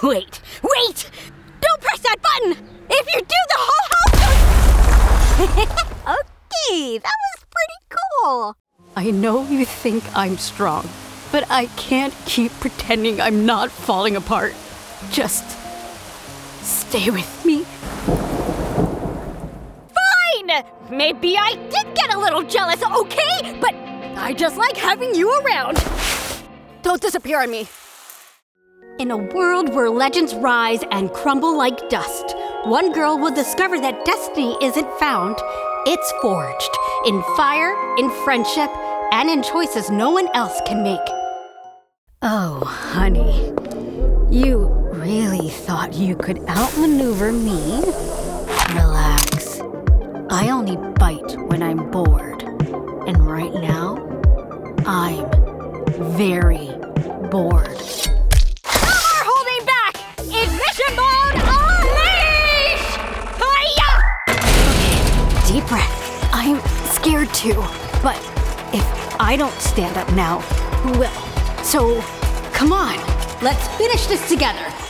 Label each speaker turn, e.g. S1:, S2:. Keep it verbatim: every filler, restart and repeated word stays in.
S1: Wait, wait! Don't press that button! If you do, the whole house goes... Okay, that was pretty cool. I know you think I'm strong, but I can't keep pretending I'm not falling apart. Just stay with me. Fine! Maybe I did get a little jealous, okay? But I just like having you around. Don't disappear on me. In a world where legends rise and crumble like dust, one girl will discover that destiny isn't found, it's forged. In fire, in friendship, and in choices no one else can make. Oh, honey. You really thought you could outmaneuver me? Relax. I only bite when I'm bored. And right now, I'm very bored. No more holding back! Ignition mode unleash! Hiya! Deep breath. I'm scared too. But if I don't stand up now, who will? So, come on. Let's finish this together.